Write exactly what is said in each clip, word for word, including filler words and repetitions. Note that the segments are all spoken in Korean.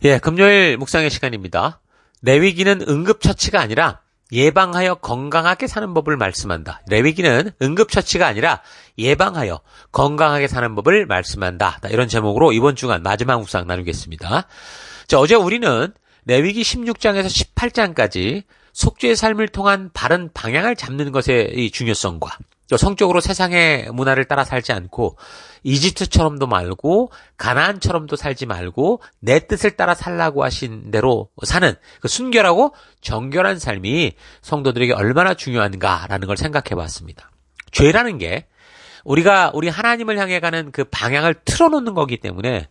예, 금요일 묵상의 시간입니다. 레위기는 응급처치가 아니라 예방하여 건강하게 사는 법을 말씀한다. 레위기는 응급처치가 아니라 예방하여 건강하게 사는 법을 말씀한다. 이런 제목으로 이번 주간 마지막 묵상 나누겠습니다. 자, 어제 우리는 레위기 십육 장에서 십팔 장까지 속죄의 삶을 통한 바른 방향을 잡는 것의 중요성과 성적으로 세상의 문화를 따라 살지 않고 이집트처럼도 말고 가나안처럼도 살지 말고 내 뜻을 따라 살라고 하신 대로 사는 그 순결하고 정결한 삶이 성도들에게 얼마나 중요한가라는 걸 생각해 봤습니다. 죄라는 게 우리가 우리 하나님을 향해 가는 그 방향을 틀어놓는 거기 때문에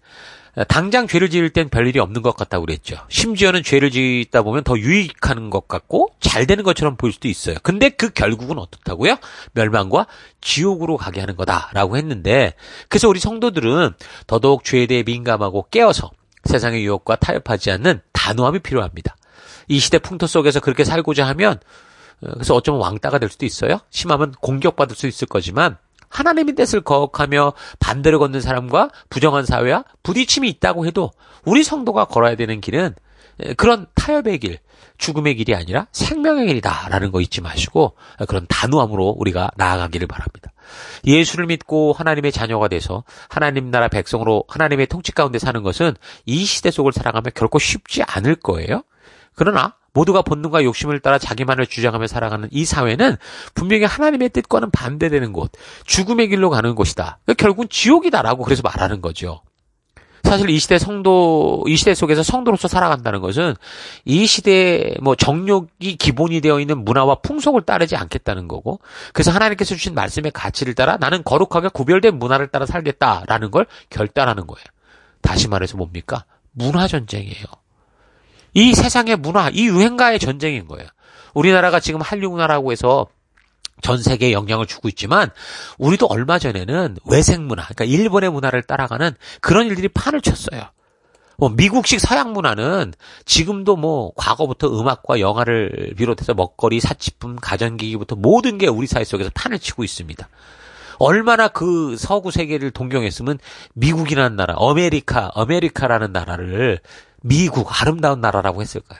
당장 죄를 지을 땐 별일이 없는 것 같다고 그랬죠. 심지어는 죄를 짓다 보면 더 유익한 것 같고 잘 되는 것처럼 보일 수도 있어요. 근데 그 결국은 어떻다고요? 멸망과 지옥으로 가게 하는 거다라고 했는데, 그래서 우리 성도들은 더더욱 죄에 대해 민감하고 깨어서 세상의 유혹과 타협하지 않는 단호함이 필요합니다. 이 시대 풍토 속에서 그렇게 살고자 하면, 그래서 어쩌면 왕따가 될 수도 있어요. 심하면 공격받을 수 있을 거지만 하나님의 뜻을 거역하며 반대를 걷는 사람과 부정한 사회와 부딪힘이 있다고 해도 우리 성도가 걸어야 되는 길은 그런 타협의 길, 죽음의 길이 아니라 생명의 길이다라는 거 잊지 마시고 그런 단호함으로 우리가 나아가기를 바랍니다. 예수를 믿고 하나님의 자녀가 돼서 하나님 나라 백성으로 하나님의 통치 가운데 사는 것은 이 시대 속을 살아가며 결코 쉽지 않을 거예요. 그러나 모두가 본능과 욕심을 따라 자기만을 주장하며 살아가는 이 사회는 분명히 하나님의 뜻과는 반대되는 곳, 죽음의 길로 가는 곳이다. 결국은 지옥이다라고 그래서 말하는 거죠. 사실 이 시대 성도, 이 시대 속에서 성도로서 살아간다는 것은 이 시대의 뭐 정욕이 기본이 되어 있는 문화와 풍속을 따르지 않겠다는 거고, 그래서 하나님께서 주신 말씀의 가치를 따라 나는 거룩하게 구별된 문화를 따라 살겠다라는 걸 결단하는 거예요. 다시 말해서 뭡니까? 문화 전쟁이에요. 이 세상의 문화, 이 유행가의 전쟁인 거예요. 우리나라가 지금 한류 문화라고 해서 전 세계에 영향을 주고 있지만 우리도 얼마 전에는 외색 문화, 그러니까 일본의 문화를 따라가는 그런 일들이 판을 쳤어요. 뭐 미국식 서양 문화는 지금도 뭐 과거부터 음악과 영화를 비롯해서 먹거리, 사치품, 가전기기부터 모든 게 우리 사회 속에서 판을 치고 있습니다. 얼마나 그 서구 세계를 동경했으면 미국이라는 나라, 아메리카, 아메리카라는 나라를 미국, 아름다운 나라라고 했을까요?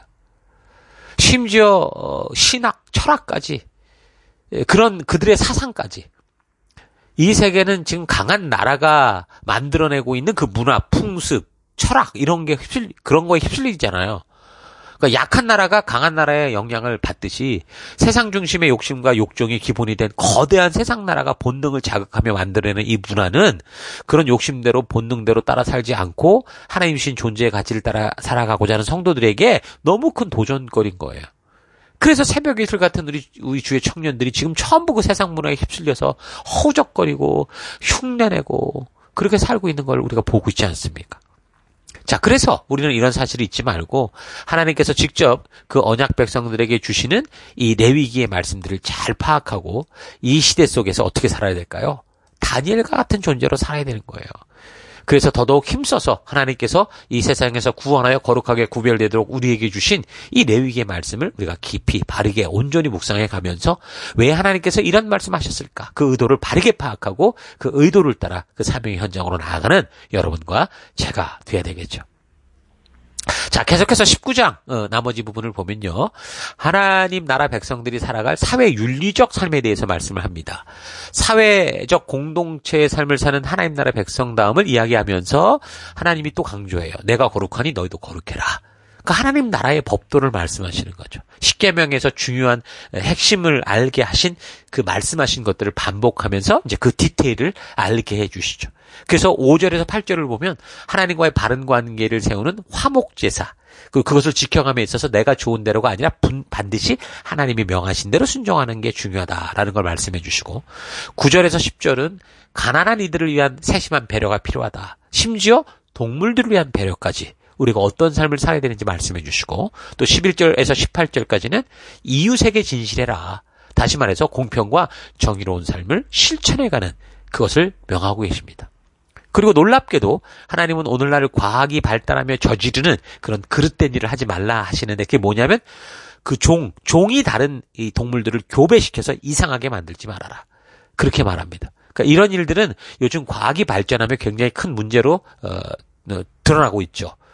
심지어 신학, 철학까지, 그런 그들의 사상까지. 이 세계는 지금 강한 나라가 만들어내고 있는 그 문화, 풍습, 철학 이런 게 휩쓸, 그런 거에 휩쓸리잖아요. 그러니까 약한 나라가 강한 나라의 영향을 받듯이 세상 중심의 욕심과 욕정이 기본이 된 거대한 세상 나라가 본능을 자극하며 만들어내는 이 문화는 그런 욕심대로 본능대로 따라 살지 않고 하나님 주신 존재의 가치를 따라 살아가고자 하는 성도들에게 너무 큰 도전거리인 거예요. 그래서 새벽 이슬 같은 우리, 우리 주의 청년들이 지금 전부 그 세상 문화에 휩쓸려서 허우적거리고 흉내내고 그렇게 살고 있는 걸 우리가 보고 있지 않습니까? 자, 그래서 우리는 이런 사실을 잊지 말고 하나님께서 직접 그 언약 백성들에게 주시는 이 레위기의 말씀들을 잘 파악하고 이 시대 속에서 어떻게 살아야 될까요? 다니엘과 같은 존재로 살아야 되는 거예요. 그래서 더더욱 힘써서 하나님께서 이 세상에서 구원하여 거룩하게 구별되도록 우리에게 주신 이 레위기의 말씀을 우리가 깊이 바르게 온전히 묵상해 가면서 왜 하나님께서 이런 말씀하셨을까? 그 의도를 바르게 파악하고 그 의도를 따라 그 사명의 현장으로 나아가는 여러분과 제가 돼야 되겠죠. 자, 계속해서 십구 장 어, 나머지 부분을 보면요. 하나님 나라 백성들이 살아갈 사회윤리적 삶에 대해서 말씀을 합니다. 사회적 공동체의 삶을 사는 하나님 나라 백성다움을 이야기하면서 하나님이 또 강조해요. 내가 거룩하니 너희도 거룩해라. 그러니까 하나님 나라의 법도를 말씀하시는 거죠. 십계명에서 중요한 핵심을 알게 하신 그 말씀하신 것들을 반복하면서 이제 그 디테일을 알게 해주시죠. 그래서 오 절에서 팔 절을 보면 하나님과의 바른 관계를 세우는 화목제사, 그것을 지켜감에 있어서 내가 좋은 대로가 아니라 반드시 하나님이 명하신 대로 순종하는 게 중요하다라는 걸 말씀해 주시고, 구 절에서 십 절은 가난한 이들을 위한 세심한 배려가 필요하다. 심지어 동물들을 위한 배려까지 우리가 어떤 삶을 살아야 되는지 말씀해 주시고, 또 십일 절에서 십팔 절까지는 이웃에게 진실해라. 다시 말해서 공평과 정의로운 삶을 실천해가는 그것을 명하고 계십니다. 그리고 놀랍게도 하나님은 오늘날 과학이 발달하며 저지르는 그런 그릇된 일을 하지 말라 하시는데, 그게 뭐냐면 그 종, 종이 다른 이 동물들을 교배시켜서 이상하게 만들지 말아라. 그렇게 말합니다. 그러니까 이런 일들은 요즘 과학이 발전하며 굉장히 큰 문제로 어, 어, 드러나고 있죠.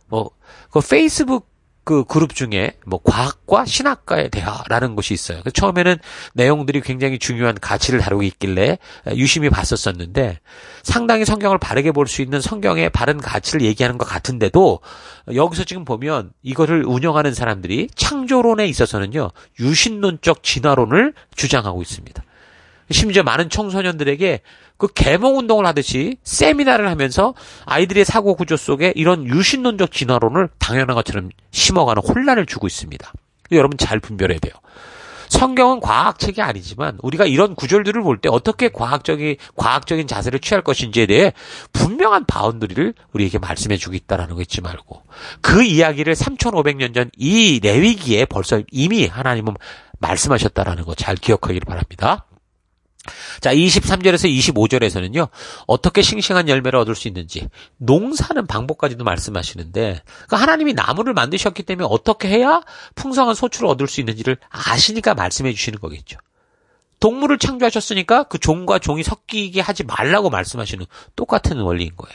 뭐, 그 페이스북 그 그룹 중에 뭐 과학과 신학과의 대화라는 곳이 있어요. 처음에는 내용들이 굉장히 중요한 가치를 다루고 있길래 유심히 봤었었는데 상당히 성경을 바르게 볼 수 있는 성경의 바른 가치를 얘기하는 것 같은데도 여기서 지금 보면 이거를 운영하는 사람들이 창조론에 있어서는요 유신론적 진화론을 주장하고 있습니다. 심지어 많은 청소년들에게 그 계몽 운동을 하듯이 세미나를 하면서 아이들의 사고 구조 속에 이런 유신론적 진화론을 당연한 것처럼 심어가는 혼란을 주고 있습니다. 여러분 잘 분별해야 돼요. 성경은 과학책이 아니지만 우리가 이런 구절들을 볼 때 어떻게 과학적인 과학적인 자세를 취할 것인지에 대해 분명한 바운더리를 우리에게 말씀해 주고 있다는 거 잊지 말고 그 이야기를 삼천오백 년 전 이 레위기에 벌써 이미 하나님은 말씀하셨다라는 거 잘 기억하기를 바랍니다. 자, 이십삼 절에서 이십오 절에서는요, 어떻게 싱싱한 열매를 얻을 수 있는지, 농사는 방법까지도 말씀하시는데, 그 하나님이 나무를 만드셨기 때문에 어떻게 해야 풍성한 소출을 얻을 수 있는지를 아시니까 말씀해 주시는 거겠죠. 동물을 창조하셨으니까 그 종과 종이 섞이게 하지 말라고 말씀하시는 똑같은 원리인 거예요.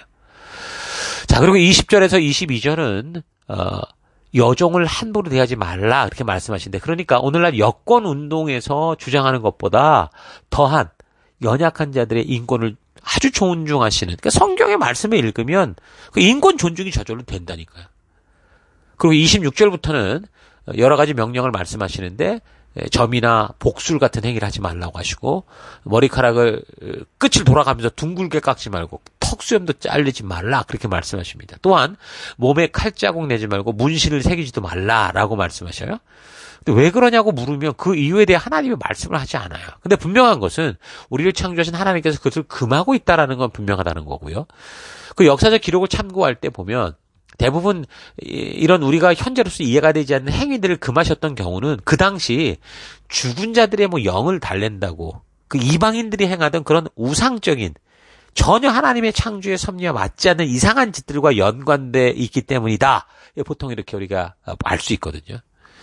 자, 그리고 이십 절에서 이십이 절은, 어, 여종을 함부로 대하지 말라 그렇게 말씀하시는데 그러니까 오늘날 여권 운동에서 주장하는 것보다 더한 연약한 자들의 인권을 아주 존중하시는 그러니까 성경의 말씀을 읽으면 그 인권 존중이 저절로 된다니까요. 그리고 이십육 절부터는 여러 가지 명령을 말씀하시는데 점이나 복술 같은 행위를 하지 말라고 하시고 머리카락을 끝을 돌아가면서 둥글게 깎지 말고 턱수염도 자르지 말라 그렇게 말씀하십니다. 또한 몸에 칼자국 내지 말고 문신을 새기지도 말라라고 말씀하셔요. 근데 왜 그러냐고 물으면 그 이유에 대해 하나님이 말씀을 하지 않아요. 근데 분명한 것은 우리를 창조하신 하나님께서 그것을 금하고 있다라는 건 분명하다는 거고요. 그 역사적 기록을 참고할 때 보면 대부분 이런 우리가 현재로서 이해가 되지 않는 행위들을 금하셨던 경우는 그 당시 죽은 자들의 뭐 영을 달랜다고 그 이방인들이 행하던 그런 우상적인 전혀 하나님의 창조의 섭리와 맞지 않는 이상한 짓들과 연관돼 있기 때문이다. 보통 이렇게 우리가 알 수 있거든요.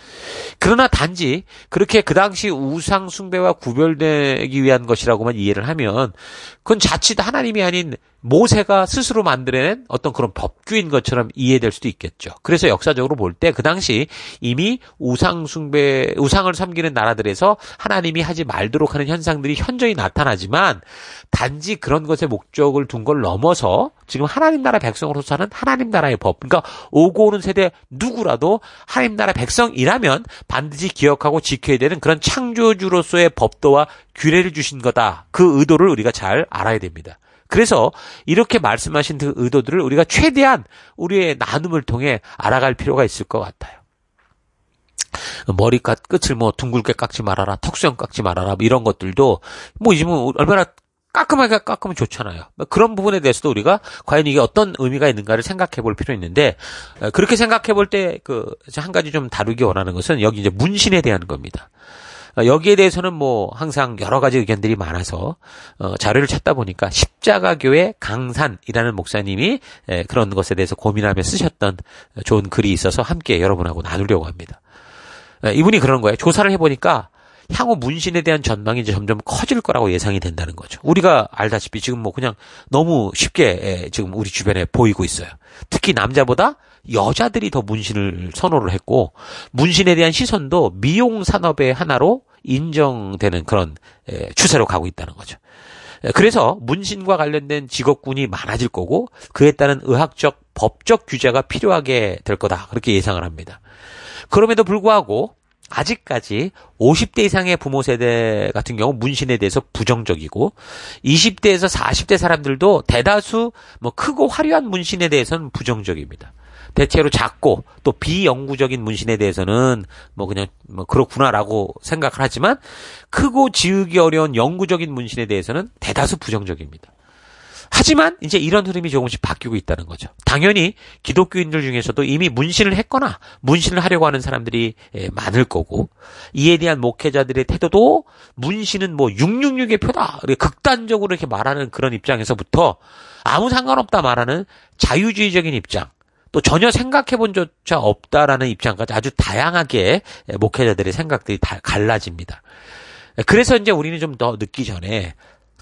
그러나 단지 그렇게 그 당시 우상 숭배와 구별되기 위한 것이라고만 이해를 하면 그건 자칫 하나님이 아닌 모세가 스스로 만들어낸 어떤 그런 법규인 것처럼 이해될 수도 있겠죠. 그래서 역사적으로 볼 때 그 당시 이미 우상 숭배, 우상을 섬기는 나라들에서 하나님이 하지 말도록 하는 현상들이 현저히 나타나지만 단지 그런 것에 목적을 둔 걸 넘어서 지금 하나님 나라 백성으로 사는 하나님 나라의 법, 그러니까 오고 오는 세대 누구라도 하나님 나라 백성이라면 반드시 기억하고 지켜야 되는 그런 창조주로서의 법도와 규례를 주신 거다. 그 의도를 우리가 잘 알아야 됩니다. 그래서 이렇게 말씀하신 그 의도들을 우리가 최대한 우리의 나눔을 통해 알아갈 필요가 있을 것 같아요. 머리 끝을 뭐 둥글게 깎지 말아라, 턱수염 깎지 말아라, 뭐 이런 것들도 뭐 이제 뭐 얼마나 깔끔하게 깎으면 좋잖아요. 그런 부분에 대해서도 우리가 과연 이게 어떤 의미가 있는가를 생각해 볼 필요 있는데 그렇게 생각해 볼 때 그 한 가지 좀 다루기 원하는 것은 여기 이제 문신에 대한 겁니다. 여기에 대해서는 뭐 항상 여러 가지 의견들이 많아서 어, 자료를 찾다 보니까 십자가교회 강산이라는 목사님이 에, 그런 것에 대해서 고민하며 쓰셨던 좋은 글이 있어서 함께 여러분하고 나누려고 합니다. 에, 이분이 그러는 거예요. 조사를 해보니까 향후 문신에 대한 전망이 이제 점점 커질 거라고 예상이 된다는 거죠. 우리가 알다시피 지금 뭐 그냥 너무 쉽게 에, 지금 우리 주변에 보이고 있어요. 특히 남자보다 여자들이 더 문신을 선호를 했고 문신에 대한 시선도 미용 산업의 하나로 인정되는 그런 에, 추세로 가고 있다는 거죠. 에, 그래서 문신과 관련된 직업군이 많아질 거고 그에 따른 의학적, 법적 규제가 필요하게 될 거다. 그렇게 예상을 합니다. 그럼에도 불구하고 아직까지 오십 대 이상의 부모 세대 같은 경우 문신에 대해서 부정적이고 이십 대에서 사십 대 사람들도 대다수 뭐 크고 화려한 문신에 대해서는 부정적입니다. 대체로 작고 또 비영구적인 문신에 대해서는 뭐 그냥 뭐 그렇구나라고 생각을 하지만 크고 지우기 어려운 영구적인 문신에 대해서는 대다수 부정적입니다. 하지만 이제 이런 흐름이 조금씩 바뀌고 있다는 거죠. 당연히 기독교인들 중에서도 이미 문신을 했거나 문신을 하려고 하는 사람들이 많을 거고 이에 대한 목회자들의 태도도 문신은 뭐 육육육의 표다. 극단적으로 이렇게 말하는 그런 입장에서부터 아무 상관없다 말하는 자유주의적인 입장 또 전혀 생각해 본 조차 없다라는 입장까지 아주 다양하게 목회자들의 생각들이 다 갈라집니다. 그래서 이제 우리는 좀 더 늦기 전에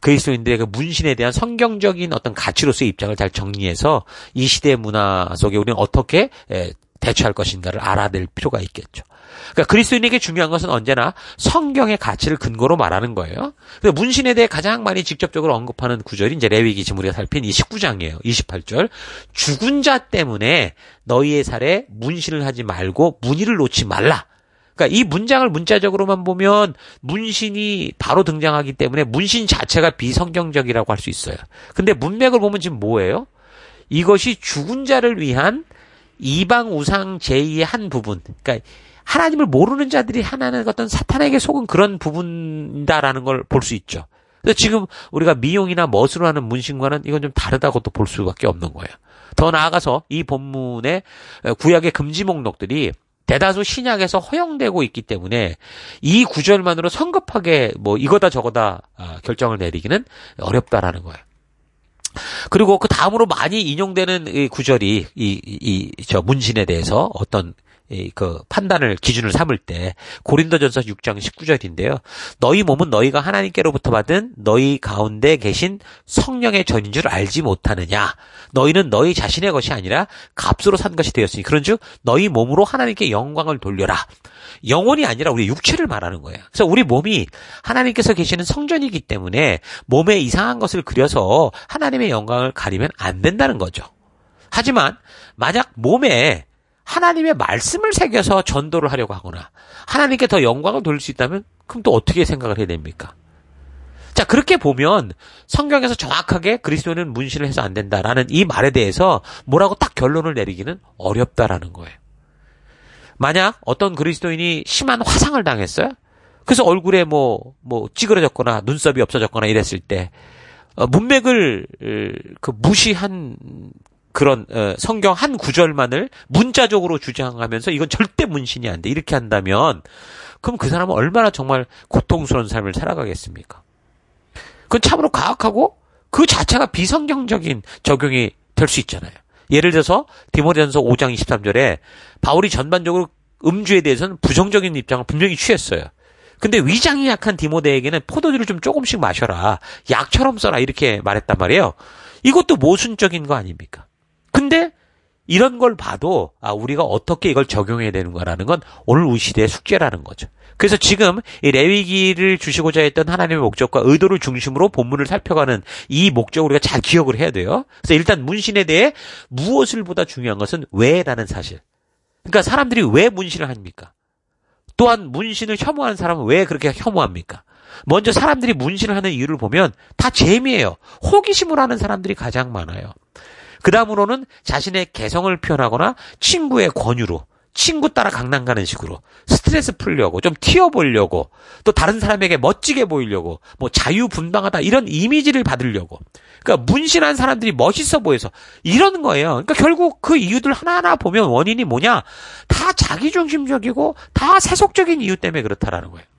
그리스도인들의 그 문신에 대한 성경적인 어떤 가치로서의 입장을 잘 정리해서 이 시대 문화 속에 우리는 어떻게 대처할 것인가를 알아낼 필요가 있겠죠. 그러니까 그리스도인에게 중요한 것은 언제나 성경의 가치를 근거로 말하는 거예요. 문신에 대해 가장 많이 직접적으로 언급하는 구절이 이제 레위기 지금 우리가 살핀 이 십구 장이에요. 이십팔 절. 죽은 자 때문에 너희의 살에 문신을 하지 말고 문의를 놓지 말라. 그러니까 이 문장을 문자적으로만 보면 문신이 바로 등장하기 때문에 문신 자체가 비성경적이라고 할 수 있어요. 근데 문맥을 보면 지금 뭐예요? 이것이 죽은 자를 위한 이방 우상 제의의 한 부분. 그러니까 하나님을 모르는 자들이 하나는 어떤 사탄에게 속은 그런 부분이다라는 걸 볼 수 있죠. 그래서 지금 우리가 미용이나 멋으로 하는 문신과는 이건 좀 다르다고 또 볼 수밖에 없는 거예요. 더 나아가서 이 본문의 구약의 금지 목록들이 대다수 신약에서 허용되고 있기 때문에 이 구절만으로 성급하게 뭐 이거다 저거다 결정을 내리기는 어렵다라는 거예요. 그리고 그 다음으로 많이 인용되는 이 구절이 이 이 저 문신에 대해서 어떤 이 그 판단을 기준을 삼을 때 고린도전서 육 장 십구 절인데요. 너희 몸은 너희가 하나님께로부터 받은 너희 가운데 계신 성령의 전인 줄 알지 못하느냐. 너희는 너희 자신의 것이 아니라 값으로 산 것이 되었으니 그런즉 너희 몸으로 하나님께 영광을 돌려라. 영혼이 아니라 우리 육체를 말하는 거예요. 그래서 우리 몸이 하나님께서 계시는 성전이기 때문에 몸에 이상한 것을 그려서 하나님의 영광을 가리면 안 된다는 거죠. 하지만 만약 몸에 하나님의 말씀을 새겨서 전도를 하려고 하거나 하나님께 더 영광을 돌릴 수 있다면 그럼 또 어떻게 생각을 해야 됩니까? 자, 그렇게 보면 성경에서 정확하게 그리스도인은 문신을 해서 안 된다라는 이 말에 대해서 뭐라고 딱 결론을 내리기는 어렵다라는 거예요. 만약 어떤 그리스도인이 심한 화상을 당했어요? 그래서 얼굴에 뭐, 뭐 찌그러졌거나 눈썹이 없어졌거나 이랬을 때 어, 문맥을 그 무시한 그런 어, 성경 한 구절만을 문자적으로 주장하면서 이건 절대 문신이 안 돼. 이렇게 한다면 그럼 그 사람은 얼마나 정말 고통스러운 삶을 살아가겠습니까? 그건 참으로 가혹하고 그 자체가 비성경적인 적용이 될 수 있잖아요. 예를 들어서 디모데전서 오 장 이십삼 절에 바울이 전반적으로 음주에 대해서는 부정적인 입장을 분명히 취했어요. 근데 위장이 약한 디모데에게는 포도주를 좀 조금씩 마셔라. 약처럼 써라. 이렇게 말했단 말이에요. 이것도 모순적인 거 아닙니까? 근데 이런 걸 봐도 아 우리가 어떻게 이걸 적용해야 되는가라는 건 오늘 우리 시대의 숙제라는 거죠. 그래서 지금 이 레위기를 주시고자 했던 하나님의 목적과 의도를 중심으로 본문을 살펴가는 이 목적을 우리가 잘 기억을 해야 돼요. 그래서 일단 문신에 대해 무엇을 보다 중요한 것은 왜라는 사실. 그러니까 사람들이 왜 문신을 합니까? 또한 문신을 혐오하는 사람은 왜 그렇게 혐오합니까? 먼저 사람들이 문신을 하는 이유를 보면 다 재미예요. 호기심을 하는 사람들이 가장 많아요. 그 다음으로는 자신의 개성을 표현하거나 친구의 권유로 친구 따라 강남 가는 식으로 스트레스 풀려고 좀 튀어보려고 또 다른 사람에게 멋지게 보이려고 뭐 자유분방하다 이런 이미지를 받으려고 그러니까 문신한 사람들이 멋있어 보여서 이러는 거예요. 그러니까 결국 그 이유들 하나하나 보면 원인이 뭐냐 다 자기중심적이고 다 세속적인 이유 때문에 그렇다라는 거예요.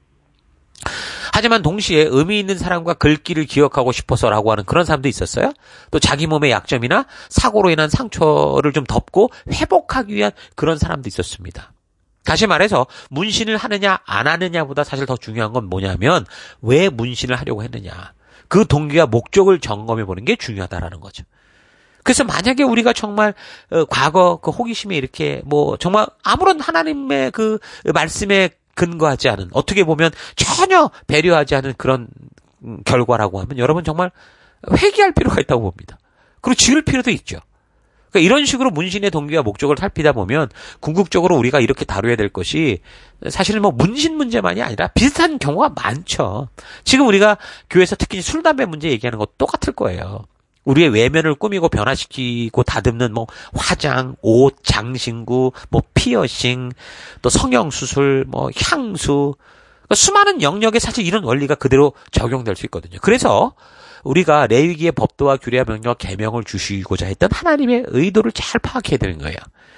하지만 동시에 의미 있는 사람과 글귀를 기억하고 싶어서라고 하는 그런 사람도 있었어요. 또 자기 몸의 약점이나 사고로 인한 상처를 좀 덮고 회복하기 위한 그런 사람도 있었습니다. 다시 말해서 문신을 하느냐 안 하느냐보다 사실 더 중요한 건 뭐냐면 왜 문신을 하려고 했느냐. 그 동기와 목적을 점검해 보는 게 중요하다라는 거죠. 그래서 만약에 우리가 정말 어, 과거 그 호기심에 이렇게 뭐 정말 아무런 하나님의 그 말씀에 근거하지 않은 어떻게 보면 전혀 배려하지 않은 그런 결과라고 하면 여러분 정말 회개할 필요가 있다고 봅니다. 그리고 지을 필요도 있죠. 그러니까 이런 식으로 문신의 동기와 목적을 살피다 보면 궁극적으로 우리가 이렇게 다뤄야 될 것이 사실은 뭐 문신 문제만이 아니라 비슷한 경우가 많죠. 지금 우리가 교회에서 특히 술, 담배 문제 얘기하는 것 똑같을 거예요. 우리의 외면을 꾸미고 변화시키고 다듬는 뭐 화장, 옷, 장신구, 뭐 피어싱, 또 성형수술, 뭐 향수, 그러니까 수많은 영역에 사실 이런 원리가 그대로 적용될 수 있거든요. 그래서 우리가 레위기의 법도와 규례와 명령과 계명을 주시고자 했던 하나님의 의도를 잘 파악해야 되는 거예요.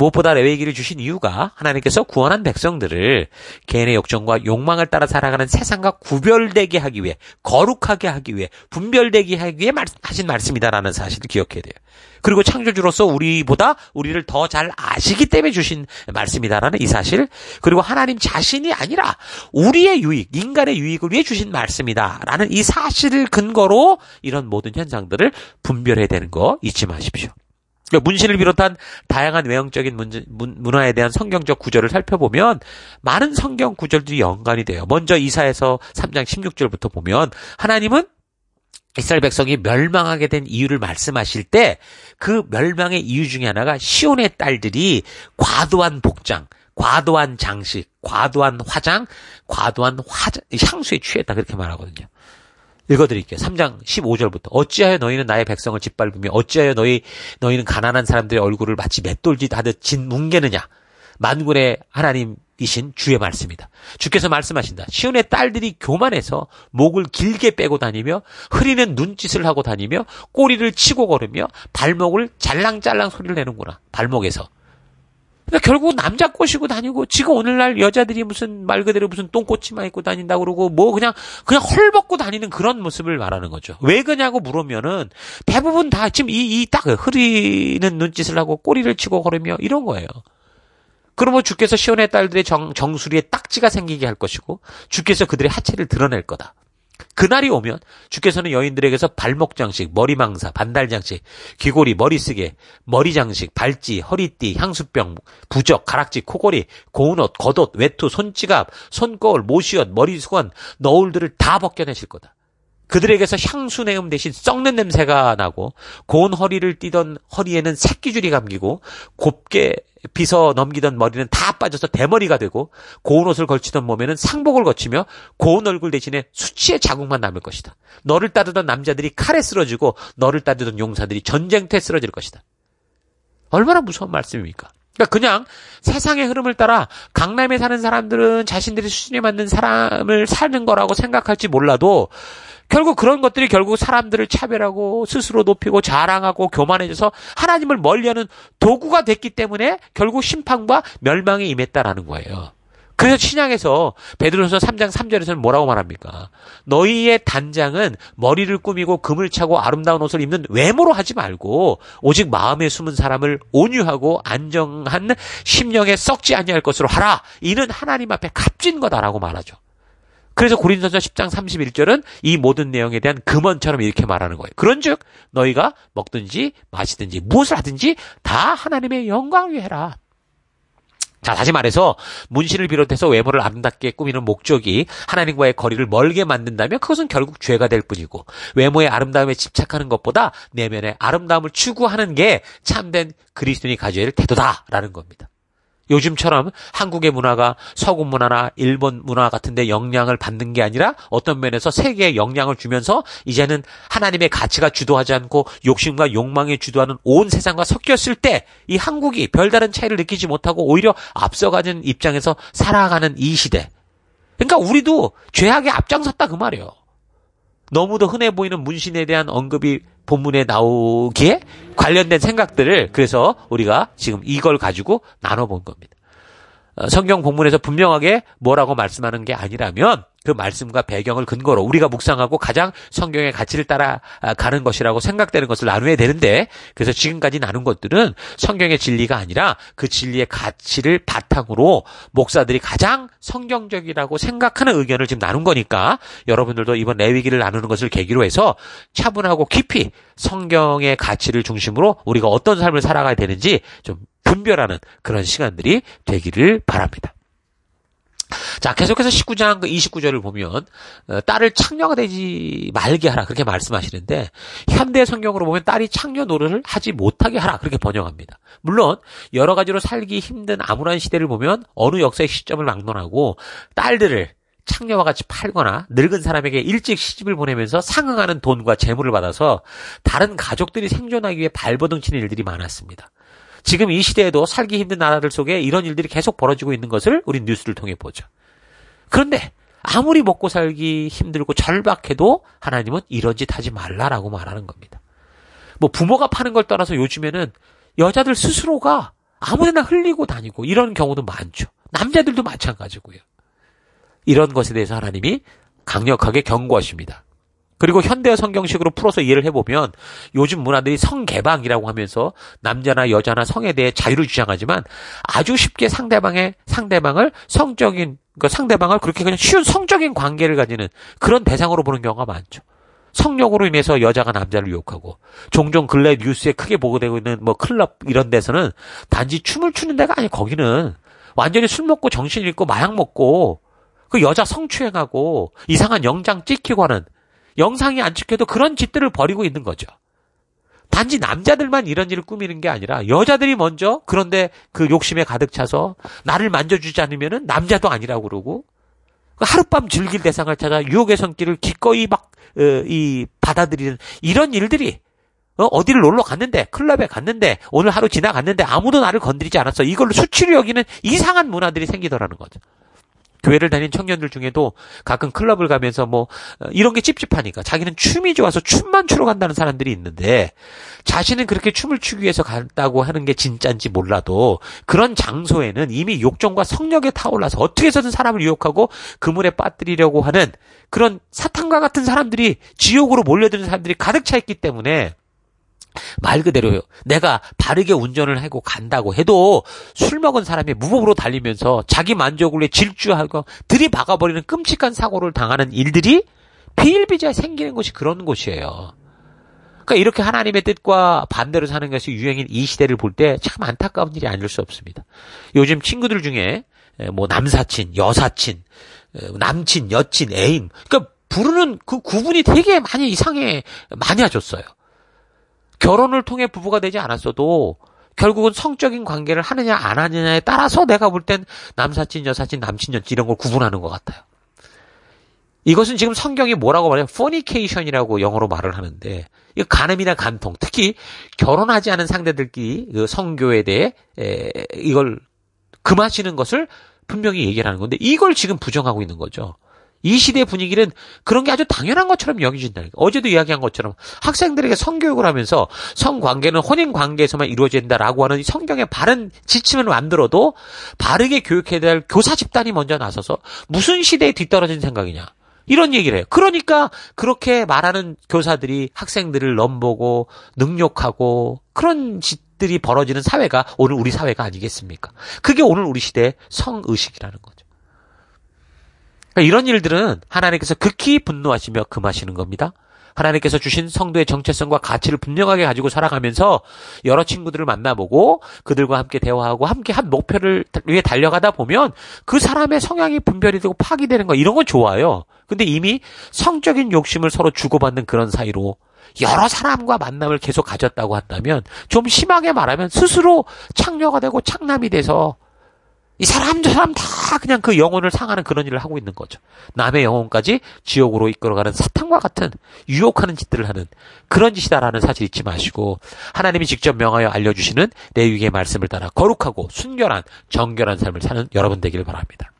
무엇보다 레위기를 주신 이유가 하나님께서 구원한 백성들을 개인의 욕정과 욕망을 따라 살아가는 세상과 구별되게 하기 위해, 거룩하게 하기 위해, 분별되게 하기 위해 하신 말씀이다라는 사실을 기억해야 돼요. 그리고 창조주로서 우리보다 우리를 더 잘 아시기 때문에 주신 말씀이다라는 이 사실, 그리고 하나님 자신이 아니라 우리의 유익, 인간의 유익을 위해 주신 말씀이다라는 이 사실을 근거로 이런 모든 현상들을 분별해야 되는 거 잊지 마십시오. 문신을 비롯한 다양한 외형적인 문, 문, 문화에 대한 성경적 구절을 살펴보면 많은 성경 구절들이 연관이 돼요. 먼저 이사야서 삼 장 십육 절부터 보면 하나님은 이스라엘 백성이 멸망하게 된 이유를 말씀하실 때 그 멸망의 이유 중에 하나가 시온의 딸들이 과도한 복장, 과도한 장식, 과도한 화장, 과도한 화장, 향수에 취했다 그렇게 말하거든요. 읽어드릴게요. 삼 장 십오 절부터 어찌하여 너희는 나의 백성을 짓밟으며 어찌하여 너희, 너희는 가난한 사람들의 얼굴을 마치 맷돌짓 하듯 짓 뭉개느냐. 만군의 하나님이신 주의 말씀이다. 주께서 말씀하신다. 시온의 딸들이 교만해서 목을 길게 빼고 다니며 흐리는 눈짓을 하고 다니며 꼬리를 치고 걸으며 발목을 잘랑잘랑 소리를 내는구나. 발목에서. 그러니까 결국 남자 꼬시고 다니고, 지금 오늘날 여자들이 무슨 말 그대로 무슨 똥꼬치마 입고 다닌다고 그러고, 뭐 그냥, 그냥 헐벗고 다니는 그런 모습을 말하는 거죠. 왜 그냐고 물으면은, 대부분 다 지금 이, 이 딱 흐리는 눈짓을 하고 꼬리를 치고 걸으며 이런 거예요. 그러면 주께서 시온의 딸들의 정, 정수리에 딱지가 생기게 할 것이고, 주께서 그들의 하체를 드러낼 거다. 그날이 오면 주께서는 여인들에게서 발목 장식, 머리망사, 반달 장식, 귀고리, 머리쓰개, 머리 장식, 발찌, 허리띠, 향수병, 부적, 가락지, 코걸이, 고운옷, 겉옷, 외투, 손지갑, 손거울, 모시옷, 머리수건, 너울들을 다 벗겨내실 거다. 그들에게서 향수 내음 대신 썩는 냄새가 나고, 고운 허리를 띠던 허리에는 새끼줄이 감기고, 곱게 빗어 넘기던 머리는 다 빠져서 대머리가 되고, 고운 옷을 걸치던 몸에는 상복을 거치며 고운 얼굴 대신에 수치의 자국만 남을 것이다. 너를 따르던 남자들이 칼에 쓰러지고 너를 따르던 용사들이 전쟁터에 쓰러질 것이다. 얼마나 무서운 말씀입니까? 그러니까 그냥 세상의 흐름을 따라 강남에 사는 사람들은 자신들의 수준에 맞는 사람을 사는 거라고 생각할지 몰라도 결국 그런 것들이 결국 사람들을 차별하고 스스로 높이고 자랑하고 교만해져서 하나님을 멀리하는 도구가 됐기 때문에 결국 심판과 멸망에 임했다라는 거예요. 그래서 신약에서 베드로서 삼 장 삼 절에서는 뭐라고 말합니까? 너희의 단장은 머리를 꾸미고 금을 차고 아름다운 옷을 입는 외모로 하지 말고 오직 마음에 숨은 사람을 온유하고 안정한 심령에 썩지 아니할 것으로 하라. 이는 하나님 앞에 값진 거다라고 말하죠. 그래서 고린도서 십 장 삼십일 절은 이 모든 내용에 대한 금언처럼 이렇게 말하는 거예요. 그런즉 너희가 먹든지 마시든지 무엇을 하든지 다 하나님의 영광을 위해 해라. 자, 다시 말해서 문신을 비롯해서 외모를 아름답게 꾸미는 목적이 하나님과의 거리를 멀게 만든다면 그것은 결국 죄가 될 뿐이고, 외모의 아름다움에 집착하는 것보다 내면의 아름다움을 추구하는 게 참된 그리스도인이 가져야 할 태도다라는 겁니다. 요즘처럼 한국의 문화가 서구 문화나 일본 문화 같은 데 영향을 받는 게 아니라 어떤 면에서 세계에 영향을 주면서 이제는 하나님의 가치가 주도하지 않고 욕심과 욕망이 주도하는 온 세상과 섞였을 때 이 한국이 별다른 차이를 느끼지 못하고 오히려 앞서가는 입장에서 살아가는 이 시대. 그러니까 우리도 죄악에 앞장섰다 그 말이에요. 너무도 흔해 보이는 문신에 대한 언급이 본문에 나오기에 관련된 생각들을 그래서 우리가 지금 이걸 가지고 나눠본 겁니다. 성경 본문에서 분명하게 뭐라고 말씀하는 게 아니라면 그 말씀과 배경을 근거로 우리가 묵상하고 가장 성경의 가치를 따라가는 것이라고 생각되는 것을 나눠야 되는데, 그래서 지금까지 나눈 것들은 성경의 진리가 아니라 그 진리의 가치를 바탕으로 목사들이 가장 성경적이라고 생각하는 의견을 지금 나눈 거니까 여러분들도 이번 레위기를 나누는 것을 계기로 해서 차분하고 깊이 성경의 가치를 중심으로 우리가 어떤 삶을 살아가야 되는지 좀 분별하는 그런 시간들이 되기를 바랍니다. 자, 계속해서 십구 장 이십구 절을 보면 어, 딸을 창녀가 되지 말게 하라 그렇게 말씀하시는데, 현대 성경으로 보면 딸이 창녀 노릇을 하지 못하게 하라 그렇게 번역합니다. 물론 여러 가지로 살기 힘든 암울한 시대를 보면 어느 역사의 시점을 막론하고 딸들을 창녀와 같이 팔거나 늙은 사람에게 일찍 시집을 보내면서 상응하는 돈과 재물을 받아서 다른 가족들이 생존하기 위해 발버둥치는 일들이 많았습니다. 지금 이 시대에도 살기 힘든 나라들 속에 이런 일들이 계속 벌어지고 있는 것을 우리 뉴스를 통해 보죠. 그런데 아무리 먹고 살기 힘들고 절박해도 하나님은 이런 짓 하지 말라라고 말하는 겁니다. 뭐 부모가 파는 걸 떠나서 요즘에는 여자들 스스로가 아무데나 흘리고 다니고 이런 경우도 많죠. 남자들도 마찬가지고요. 이런 것에 대해서 하나님이 강력하게 경고하십니다. 그리고 현대어 성경식으로 풀어서 이해를 해보면 요즘 문화들이 성개방이라고 하면서 남자나 여자나 성에 대해 자유를 주장하지만 아주 쉽게 상대방의 상대방을 성적인 그러니까 상대방을 그렇게 그냥 쉬운 성적인 관계를 가지는 그런 대상으로 보는 경우가 많죠. 성욕으로 인해서 여자가 남자를 유혹하고 종종 근래 뉴스에 크게 보고되고 있는 뭐 클럽 이런 데서는 단지 춤을 추는 데가 아니 거기는 완전히 술 먹고 정신 잃고 마약 먹고 그 여자 성추행하고 이상한 영장 찍히고 하는 영상이 안 찍혀도 그런 짓들을 벌이고 있는 거죠. 단지 남자들만 이런 일을 꾸미는 게 아니라 여자들이 먼저 그런데 그 욕심에 가득 차서 나를 만져주지 않으면은 남자도 아니라고 그러고 하룻밤 즐길 대상을 찾아 유혹의 손길을 기꺼이 막 이 받아들이는 이런 일들이 어, 어디를 놀러 갔는데 클럽에 갔는데 오늘 하루 지나갔는데 아무도 나를 건드리지 않았어. 이걸로 수치로 여기는 이상한 문화들이 생기더라는 거죠. 교회를 다닌 청년들 중에도 가끔 클럽을 가면서 뭐 이런 게 찝찝하니까 자기는 춤이 좋아서 춤만 추러 간다는 사람들이 있는데 자신은 그렇게 춤을 추기 위해서 간다고 하는 게 진짜인지 몰라도 그런 장소에는 이미 욕정과 성욕에 타올라서 어떻게 해서든 사람을 유혹하고 그물에 빠뜨리려고 하는 그런 사탄과 같은 사람들이 지옥으로 몰려드는 사람들이 가득 차 있기 때문에 말 그대로요. 내가 바르게 운전을 하고 간다고 해도 술 먹은 사람이 무법으로 달리면서 자기 만족을 위해 질주하고 들이박아버리는 끔찍한 사고를 당하는 일들이 비일비재에 생기는 곳이 그런 곳이에요. 그러니까 이렇게 하나님의 뜻과 반대로 사는 것이 유행인 이 시대를 볼 때 참 안타까운 일이 아닐 수 없습니다. 요즘 친구들 중에 뭐 남사친, 여사친, 남친, 여친, 애인 그러니까 부르는 그 구분이 되게 많이 이상해 많아졌어요. 결혼을 통해 부부가 되지 않았어도 결국은 성적인 관계를 하느냐 안 하느냐에 따라서 내가 볼 땐 남사친, 여사친, 남친, 여친 이런 걸 구분하는 것 같아요. 이것은 지금 성경이 뭐라고 말해요? fornication이라고 영어로 말을 하는데 이 간음이나 간통, 특히 결혼하지 않은 상대들끼리 그 성교에 대해 에, 이걸 금하시는 것을 분명히 얘기를 하는 건데 이걸 지금 부정하고 있는 거죠. 이 시대의 분위기는 그런 게 아주 당연한 것처럼 여겨진다는 거예요. 어제도 이야기한 것처럼 학생들에게 성교육을 하면서 성관계는 혼인관계에서만 이루어진다라고 하는 성경의 바른 지침을 만들어도 바르게 교육해야 될 교사 집단이 먼저 나서서 무슨 시대에 뒤떨어진 생각이냐. 이런 얘기를 해요. 그러니까 그렇게 말하는 교사들이 학생들을 넘보고 능욕하고 그런 짓들이 벌어지는 사회가 오늘 우리 사회가 아니겠습니까? 그게 오늘 우리 시대의 성의식이라는 거죠. 그러니까 이런 일들은 하나님께서 극히 분노하시며 금하시는 겁니다. 하나님께서 주신 성도의 정체성과 가치를 분명하게 가지고 살아가면서 여러 친구들을 만나보고 그들과 함께 대화하고 함께 한 목표를 위해 달려가다 보면 그 사람의 성향이 분별이 되고 파기되는 거 이런 건 좋아요. 근데 이미 성적인 욕심을 서로 주고받는 그런 사이로 여러 사람과 만남을 계속 가졌다고 한다면 좀 심하게 말하면 스스로 창녀가 되고 창남이 돼서 이 사람 저 사람 다 그냥 그 영혼을 상하는 그런 일을 하고 있는 거죠. 남의 영혼까지 지옥으로 이끌어가는 사탄과 같은 유혹하는 짓들을 하는 그런 짓이다라는 사실 잊지 마시고 하나님이 직접 명하여 알려주시는 레위기의 말씀을 따라 거룩하고 순결한 정결한 삶을 사는 여러분 되기를 바랍니다.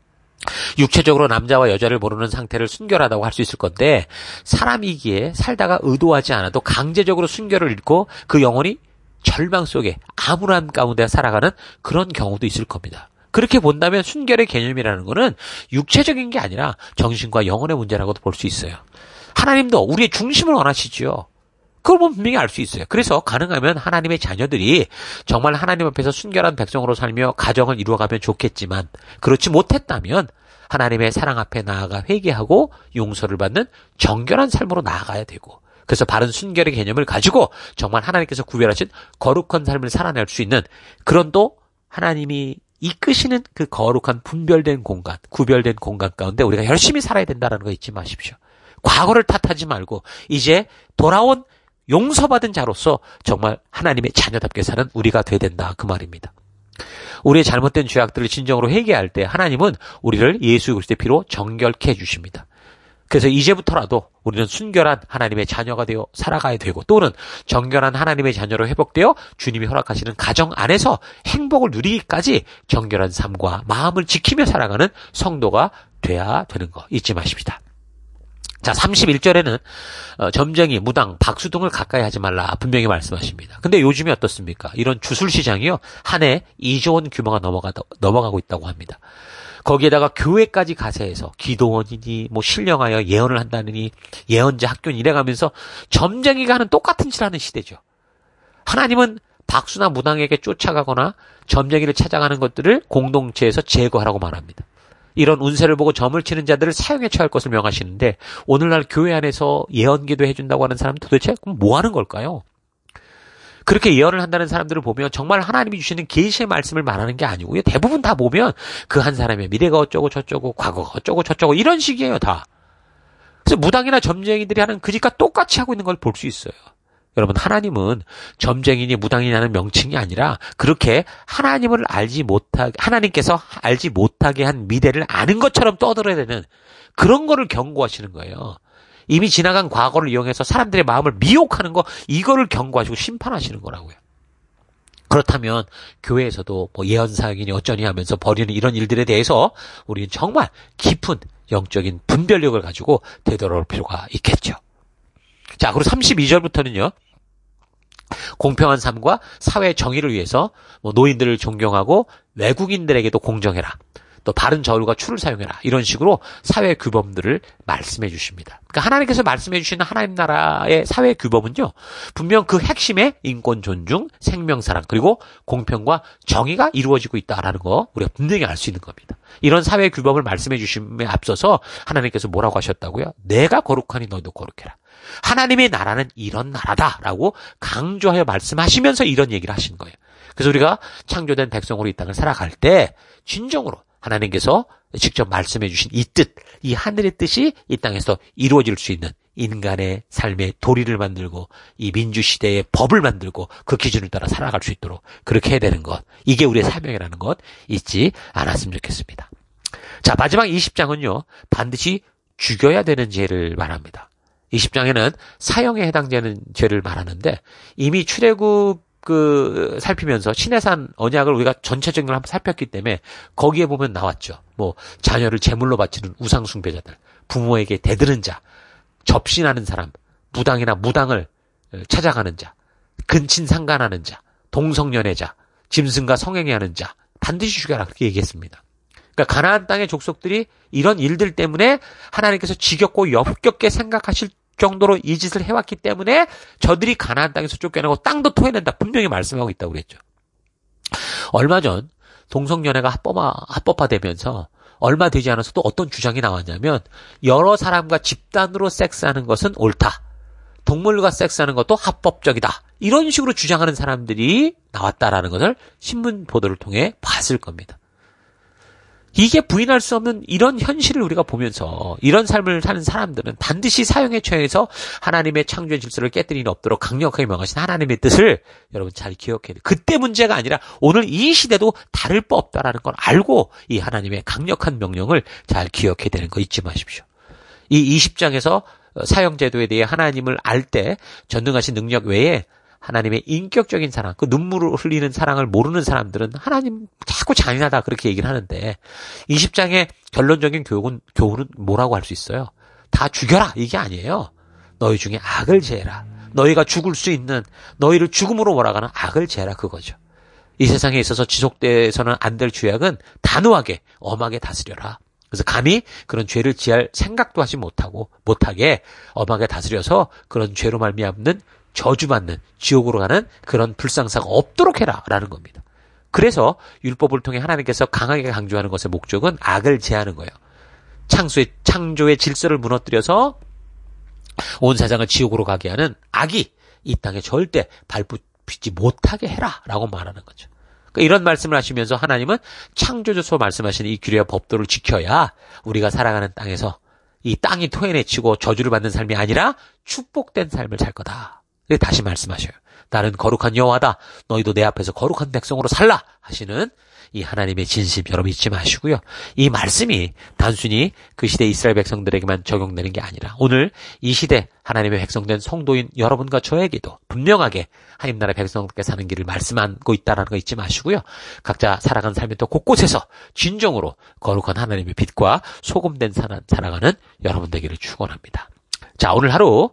육체적으로 남자와 여자를 모르는 상태를 순결하다고 할 수 있을 건데 사람이기에 살다가 의도하지 않아도 강제적으로 순결을 잃고 그 영혼이 절망 속에 암울함 가운데 살아가는 그런 경우도 있을 겁니다. 그렇게 본다면 순결의 개념이라는 것은 육체적인 게 아니라 정신과 영혼의 문제라고도 볼 수 있어요. 하나님도 우리의 중심을 원하시죠. 그걸 보면 분명히 알 수 있어요. 그래서 가능하면 하나님의 자녀들이 정말 하나님 앞에서 순결한 백성으로 살며 가정을 이루어가면 좋겠지만 그렇지 못했다면 하나님의 사랑 앞에 나아가 회개하고 용서를 받는 정결한 삶으로 나아가야 되고 그래서 바른 순결의 개념을 가지고 정말 하나님께서 구별하신 거룩한 삶을 살아낼 수 있는 그런 또 하나님이 이끄시는 그 거룩한 분별된 공간, 구별된 공간 가운데 우리가 열심히 살아야 된다는 거 잊지 마십시오. 과거를 탓하지 말고 이제 돌아온 용서받은 자로서 정말 하나님의 자녀답게 사는 우리가 돼야 된다 그 말입니다. 우리의 잘못된 죄악들을 진정으로 회개할 때 하나님은 우리를 예수 그리스도의 피로 정결케 해주십니다. 그래서 이제부터라도 우리는 순결한 하나님의 자녀가 되어 살아가야 되고 또는 정결한 하나님의 자녀로 회복되어 주님이 허락하시는 가정 안에서 행복을 누리기까지 정결한 삶과 마음을 지키며 살아가는 성도가 돼야 되는 거 잊지 마십시다. 자, 삼십일 절에는 어, 점쟁이, 무당, 박수 등을 가까이 하지 말라 분명히 말씀하십니다. 근데 요즘이 어떻습니까? 이런 주술시장이요, 한 해 이조 원 규모가 넘어가, 넘어가고 있다고 합니다. 거기에다가 교회까지 가세해서 기도원이니 뭐 신령하여 예언을 한다느니 예언자 학교니 이래가면서 점쟁이가 하는 똑같은 짓을 하는 시대죠. 하나님은 박수나 무당에게 쫓아가거나 점쟁이를 찾아가는 것들을 공동체에서 제거하라고 말합니다. 이런 운세를 보고 점을 치는 자들을 사형에 처할 것을 명하시는데 오늘날 교회 안에서 예언기도 해준다고 하는 사람은 도대체 그럼 뭐 하는 걸까요? 그렇게 예언을 한다는 사람들을 보면 정말 하나님이 주시는 계시의 말씀을 말하는 게 아니고요. 대부분 다 보면 그 한 사람의 미래가 어쩌고 저쩌고 과거가 어쩌고 저쩌고 이런 식이에요, 다. 그래서 무당이나 점쟁이들이 하는 그 짓과 똑같이 하고 있는 걸 볼 수 있어요. 여러분, 하나님은 점쟁이니 무당이냐는 명칭이 아니라 그렇게 하나님을 알지 못하게, 하나님께서 알지 못하게 한 미래를 아는 것처럼 떠들어야 되는 그런 거를 경고하시는 거예요. 이미 지나간 과거를 이용해서 사람들의 마음을 미혹하는 거, 이거를 경고하시고 심판하시는 거라고요. 그렇다면 교회에서도 뭐 예언사역이니 어쩌니 하면서 벌이는 이런 일들에 대해서 우리는 정말 깊은 영적인 분별력을 가지고 되돌아올 필요가 있겠죠. 자, 그리고 삼십이 절부터는요. 공평한 삶과 사회 정의를 위해서 뭐 노인들을 존경하고 외국인들에게도 공정해라. 또 바른 저울과 추를 사용해라. 이런 식으로 사회 규범들을 말씀해 주십니다. 그러니까 하나님께서 말씀해 주시는 하나님 나라의 사회 규범은요. 분명 그 핵심에 인권 존중, 생명 사랑, 그리고 공평과 정의가 이루어지고 있다라는 거 우리가 분명히 알 수 있는 겁니다. 이런 사회 규범을 말씀해 주심에 앞서서 하나님께서 뭐라고 하셨다고요? 내가 거룩하니 너희도 거룩해라. 하나님의 나라는 이런 나라다라고 강조하여 말씀하시면서 이런 얘기를 하신 거예요. 그래서 우리가 창조된 백성으로 이 땅을 살아갈 때 진정으로 하나님께서 직접 말씀해 주신 이 뜻, 이 하늘의 뜻이 이 땅에서 이루어질 수 있는 인간의 삶의 도리를 만들고 이 민주시대의 법을 만들고 그 기준을 따라 살아갈 수 있도록 그렇게 해야 되는 것, 이게 우리의 사명이라는 것 잊지 않았으면 좋겠습니다. 자, 마지막 이십 장은요. 반드시 죽여야 되는 죄를 말합니다. 이십 장에는 사형에 해당되는 죄를 말하는데 이미 출애굽 그 살피면서 시내산 언약을 우리가 전체적인 걸 한번 살폈기 때문에 거기에 보면 나왔죠. 뭐 자녀를 제물로 바치는 우상 숭배자들, 부모에게 대드는 자, 접신하는 사람, 무당이나 무당을 찾아가는 자, 근친 상간하는 자, 동성연애자, 짐승과 성행위하는 자 반드시 죽여라 그렇게 얘기했습니다. 그러니까 가나안 땅의 족속들이 이런 일들 때문에 하나님께서 지겹고 역겹게 생각하실 정도로 이 짓을 해왔기 때문에 저들이 가나안 땅에서 쫓겨나고 땅도 토해낸다 분명히 말씀하고 있다고 그랬죠. 얼마 전 동성연애가 합법화, 합법화되면서 얼마 되지 않아서도 어떤 주장이 나왔냐면 여러 사람과 집단으로 섹스하는 것은 옳다. 동물과 섹스하는 것도 합법적이다. 이런 식으로 주장하는 사람들이 나왔다라는 것을 신문 보도를 통해 봤을 겁니다. 이게 부인할 수 없는 이런 현실을 우리가 보면서 이런 삶을 사는 사람들은 반드시 사형에 처해서 하나님의 창조의 질서를 깨뜨리는 없도록 강력하게 명하신 하나님의 뜻을 여러분 잘 기억해야 돼요. 그때 문제가 아니라 오늘 이 시대도 다를 바 없다라는 걸 알고 이 하나님의 강력한 명령을 잘 기억해야 되는 거 잊지 마십시오. 이 이십 장에서 사형제도에 대해 하나님을 알 때 전능하신 능력 외에 하나님의 인격적인 사랑, 그 눈물을 흘리는 사랑을 모르는 사람들은 하나님 자꾸 잔인하다 그렇게 얘기를 하는데 이십 장의 결론적인 교훈은, 교훈은 뭐라고 할 수 있어요? 다 죽여라 이게 아니에요. 너희 중에 악을 제해라. 너희가 죽을 수 있는 너희를 죽음으로 몰아가는 악을 제해라 그거죠. 이 세상에 있어서 지속돼서는 안 될 죄악은 단호하게 엄하게 다스려라. 그래서 감히 그런 죄를 지할 생각도 하지 못하고 못하게 엄하게 다스려서 그런 죄로 말미암는 저주받는 지옥으로 가는 그런 불상사가 없도록 해라 라는 겁니다. 그래서 율법을 통해 하나님께서 강하게 강조하는 것의 목적은 악을 제하는 거예요. 창조의, 창조의 질서를 무너뜨려서 온 세상을 지옥으로 가게 하는 악이 이 땅에 절대 발붙이지 못하게 해라 라고 말하는 거죠. 그러니까 이런 말씀을 하시면서 하나님은 창조주소 말씀하시는 이 규례와 법도를 지켜야 우리가 살아가는 땅에서 이 땅이 토해내치고 저주를 받는 삶이 아니라 축복된 삶을 살 거다. 다시 말씀하셔요. 나는 거룩한 여호와다. 너희도 내 앞에서 거룩한 백성으로 살라 하시는 이 하나님의 진심 여러분 잊지 마시고요. 이 말씀이 단순히 그 시대 이스라엘 백성들에게만 적용되는 게 아니라 오늘 이 시대 하나님의 백성된 성도인 여러분과 저에게도 분명하게 하나님 나라의 백성들께 사는 길을 말씀하고 있다는 거 잊지 마시고요. 각자 살아가는 삶의 또 곳곳에서 진정으로 거룩한 하나님의 빛과 소금된 살아가는 여러분 되기를 축원합니다. 자, 오늘 하루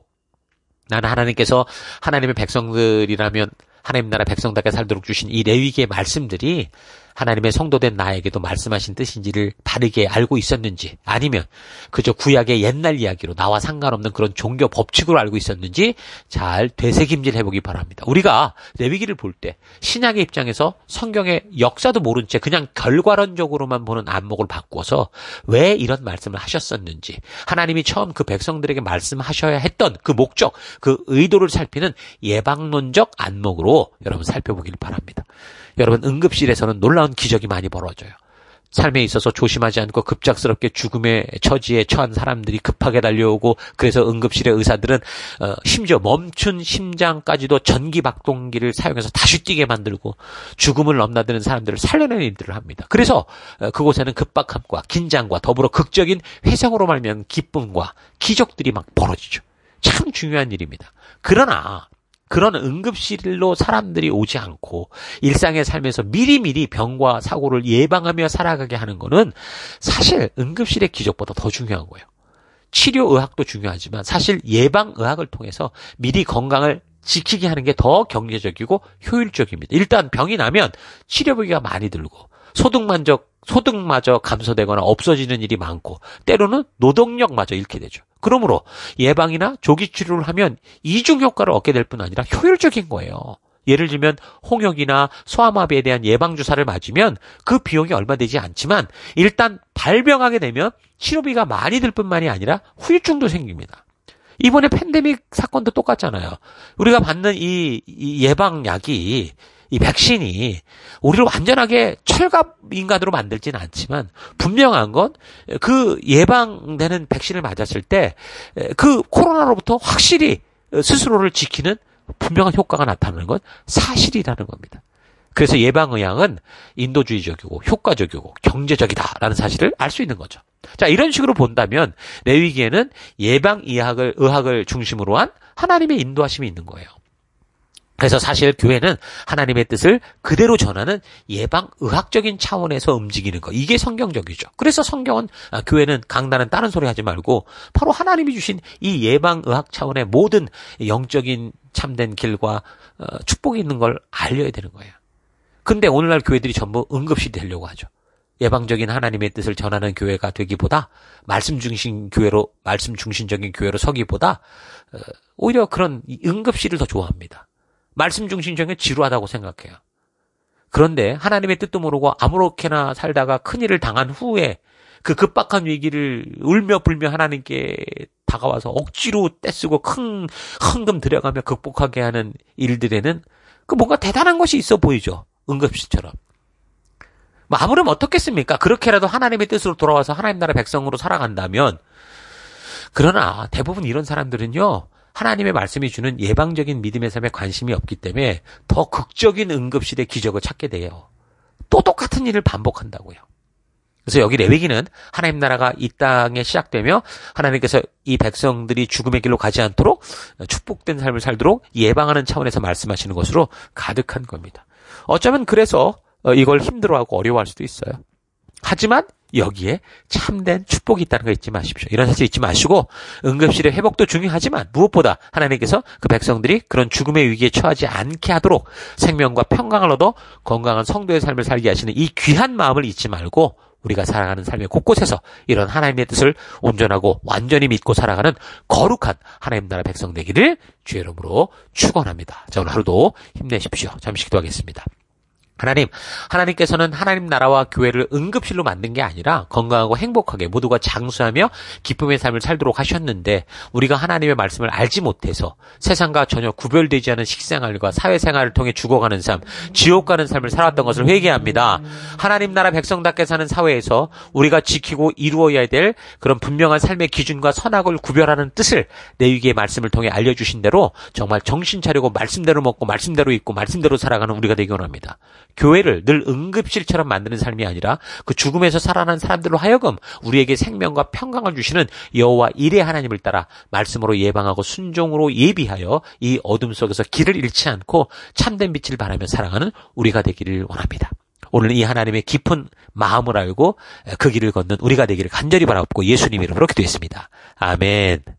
나는 하나님께서 하나님의 백성들이라면 하나님 나라 백성답게 살도록 주신 이 레위기의 말씀들이 하나님의 성도된 나에게도 말씀하신 뜻인지를 바르게 알고 있었는지, 아니면 그저 구약의 옛날 이야기로 나와 상관없는 그런 종교 법칙으로 알고 있었는지 잘 되새김질 해보기 바랍니다. 우리가 레위기를 볼 때 신약의 입장에서 성경의 역사도 모른 채 그냥 결과론적으로만 보는 안목을 바꾸어서 왜 이런 말씀을 하셨었는지, 하나님이 처음 그 백성들에게 말씀하셔야 했던 그 목적, 그 의도를 살피는 예방론적 안목으로 여러분 살펴보길 바랍니다. 여러분, 응급실에서는 놀라운 기적이 많이 벌어져요. 삶에 있어서 조심하지 않고 급작스럽게 죽음의 처지에 처한 사람들이 급하게 달려오고, 그래서 응급실의 의사들은 어, 심지어 멈춘 심장까지도 전기박동기를 사용해서 다시 뛰게 만들고 죽음을 넘나드는 사람들을 살려내는 일들을 합니다. 그래서 어, 그곳에는 급박함과 긴장과 더불어 극적인 회생으로 말미암은 기쁨과 기적들이 막 벌어지죠. 참 중요한 일입니다. 그러나 그런 응급실로 사람들이 오지 않고 일상의 삶에서 미리미리 병과 사고를 예방하며 살아가게 하는 것은 사실 응급실의 기적보다 더 중요한 거예요. 치료의학도 중요하지만 사실 예방의학을 통해서 미리 건강을 지키게 하는 게 더 경제적이고 효율적입니다. 일단 병이 나면 치료비가 많이 들고 소득만족 소득마저 감소되거나 없어지는 일이 많고 때로는 노동력마저 잃게 되죠. 그러므로 예방이나 조기 치료를 하면 이중 효과를 얻게 될 뿐 아니라 효율적인 거예요. 예를 들면 홍역이나 소아마비에 대한 예방주사를 맞으면 그 비용이 얼마 되지 않지만 일단 발병하게 되면 치료비가 많이 들 뿐만이 아니라 후유증도 생깁니다. 이번에 팬데믹 사건도 똑같잖아요. 우리가 받는 이, 이 예방약이, 이 백신이 우리를 완전하게 철갑 인간으로 만들지는 않지만 분명한 건 그 예방되는 백신을 맞았을 때 그 코로나로부터 확실히 스스로를 지키는 분명한 효과가 나타나는 건 사실이라는 겁니다. 그래서 예방의학은 인도주의적이고 효과적이고 경제적이다라는 사실을 알 수 있는 거죠. 자, 이런 식으로 본다면 레위기에는 예방의학을 의학을 중심으로 한 하나님의 인도하심이 있는 거예요. 그래서 사실 교회는 하나님의 뜻을 그대로 전하는 예방의학적인 차원에서 움직이는 거, 이게 성경적이죠. 그래서 성경은, 아, 교회는 강단은 다른 소리 하지 말고 바로 하나님이 주신 이 예방의학 차원의 모든 영적인 참된 길과 어, 축복이 있는 걸 알려야 되는 거예요. 근데 오늘날 교회들이 전부 응급실이 되려고 하죠. 예방적인 하나님의 뜻을 전하는 교회가 되기보다 말씀 중심 교회로, 말씀 중심적인 교회로 서기보다 어, 오히려 그런 응급실을 더 좋아합니다. 말씀 중심적인 지루하다고 생각해요. 그런데 하나님의 뜻도 모르고 아무렇게나 살다가 큰일을 당한 후에 그 급박한 위기를 울며 불며 하나님께 다가와서 억지로 떼쓰고 큰 헌금 들여가며 극복하게 하는 일들에는 그 뭔가 대단한 것이 있어 보이죠. 응급실처럼. 뭐 아무렴 어떻겠습니까? 그렇게라도 하나님의 뜻으로 돌아와서 하나님 나라 백성으로 살아간다면. 그러나 대부분 이런 사람들은요, 하나님의 말씀이 주는 예방적인 믿음의 삶에 관심이 없기 때문에 더 극적인 응급실의 기적을 찾게 돼요. 또 똑같은 일을 반복한다고요. 그래서 여기 레위기는 하나님 나라가 이 땅에 시작되며 하나님께서 이 백성들이 죽음의 길로 가지 않도록 축복된 삶을 살도록 예방하는 차원에서 말씀하시는 것으로 가득한 겁니다. 어쩌면 그래서 이걸 힘들어하고 어려워할 수도 있어요. 하지만 여기에 참된 축복이 있다는 거 잊지 마십시오. 이런 사실 잊지 마시고 응급실의 회복도 중요하지만 무엇보다 하나님께서 그 백성들이 그런 죽음의 위기에 처하지 않게 하도록 생명과 평강을 얻어 건강한 성도의 삶을 살게 하시는 이 귀한 마음을 잊지 말고 우리가 살아가는 삶의 곳곳에서 이런 하나님의 뜻을 온전하고 완전히 믿고 살아가는 거룩한 하나님 나라 백성 되기를 주의 이름으로 축원합니다. 자, 오늘 하루도 힘내십시오. 잠시 기도하겠습니다. 하나님, 하나님께서는 하나님 나라와 교회를 응급실로 만든 게 아니라 건강하고 행복하게 모두가 장수하며 기쁨의 삶을 살도록 하셨는데 우리가 하나님의 말씀을 알지 못해서 세상과 전혀 구별되지 않은 식생활과 사회생활을 통해 죽어가는 삶, 지옥 가는 삶을 살았던 것을 회개합니다. 하나님 나라 백성답게 사는 사회에서 우리가 지키고 이루어야 될 그런 분명한 삶의 기준과 선악을 구별하는 뜻을 레위기의 말씀을 통해 알려주신 대로 정말 정신 차리고 말씀대로 먹고 말씀대로 입고 말씀대로 살아가는 우리가 되기 원합니다. 교회를 늘 응급실처럼 만드는 삶이 아니라 그 죽음에서 살아난 사람들로 하여금 우리에게 생명과 평강을 주시는 여호와 일의 하나님을 따라 말씀으로 예방하고 순종으로 예비하여 이 어둠 속에서 길을 잃지 않고 참된 빛을 바라며 살아가는 우리가 되기를 원합니다. 오늘 이 하나님의 깊은 마음을 알고 그 길을 걷는 우리가 되기를 간절히 바라옵고 예수님 이름으로 기도했습니다. 아멘.